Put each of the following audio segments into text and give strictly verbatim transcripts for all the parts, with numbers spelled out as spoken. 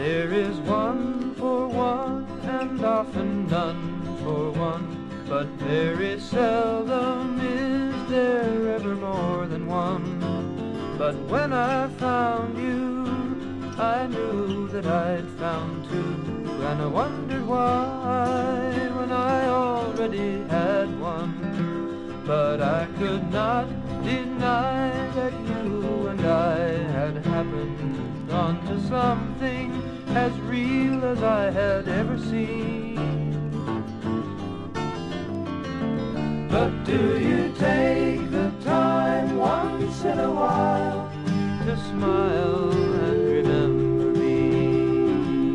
There is one for one, and often none for one, but very seldom is there ever more than one. But when I found you, I knew that I'd found two, and I wondered why when I already had one. But I could not deny that you and I had happened onto something as real as I had ever seen. But do you take the time once in a while to smile and remember me?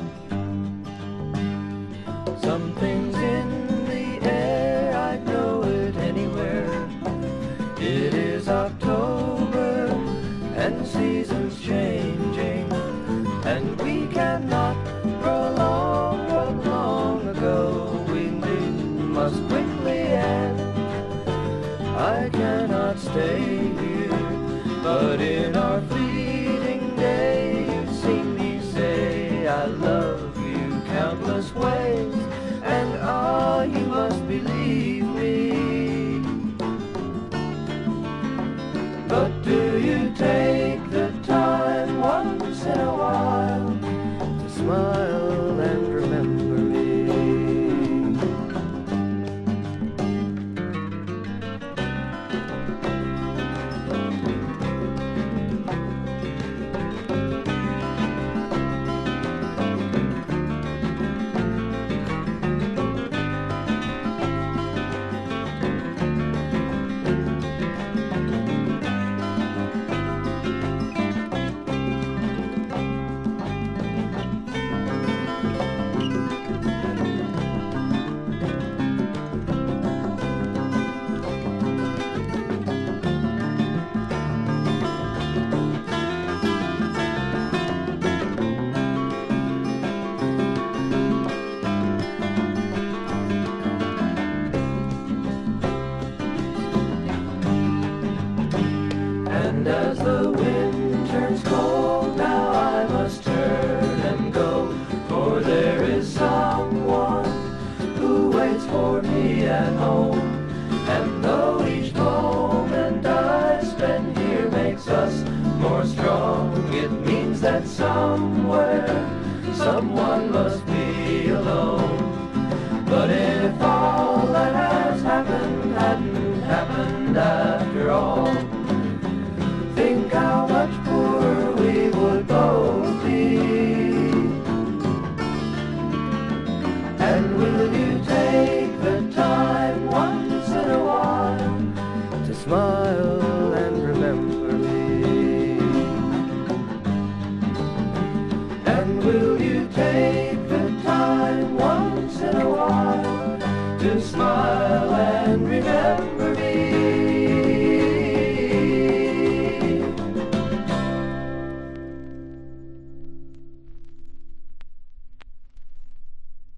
Something's in the air, I know it anywhere. It is October and seasons changing, and we cannot prolong what long ago we knew must quickly end. I cannot stay here, but in our fleeting day you've seen me say I love you countless ways, and ah, you must believe me. But do you take the time once in a while to smile and remember me? And as the wind turns cold, now I must turn and go, for there is someone who waits for me at home. And though each moment I spend here makes us more strong, it means that somewhere someone must be alone. But if all that has happened hadn't happened after all, think how much poorer we would both be. And will you take the time once in a while to smile and remember me? And will you take the time once in a while to smile and remember me?